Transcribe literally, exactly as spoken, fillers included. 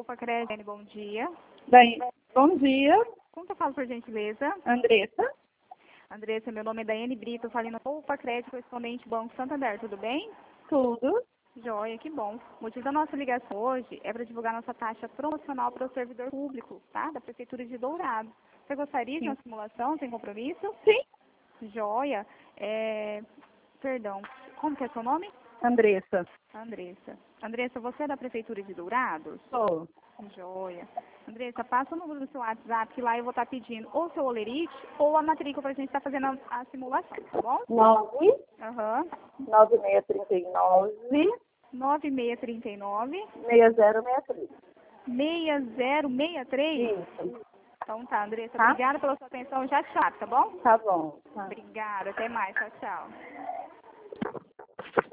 Opa, Credene, bom dia. Daí, bom dia, Como que eu falo, por gentileza? Andressa. Andressa, meu nome é Daiane Brito, eu falei no Opa Crédito, correspondente Banco Santander, tudo bem? Tudo? Joia, que bom. O motivo da nossa ligação hoje é para divulgar nossa taxa promocional para o servidor público, tá? Da Prefeitura de Dourado. Você gostaria de Sim. uma simulação sem compromisso? Sim. Joia. É... Perdão, como que é seu nome? Andressa. Andressa. Andressa, você é da Prefeitura de Dourados? Sou. Joia. Andressa, passa o número do seu WhatsApp, que lá eu vou estar pedindo ou seu olerite ou a matrícula para a gente estar fazendo a, a simulação, tá bom? nove, Aham. nove seis três nove, nove seis três nove, seis zero seis três. seis zero seis três. Isso. Então tá, Andressa. Tá? Obrigada pela sua atenção. Já te chamo, tá bom? Tá bom. Tá. Obrigada. Até mais. Tchau, tchau.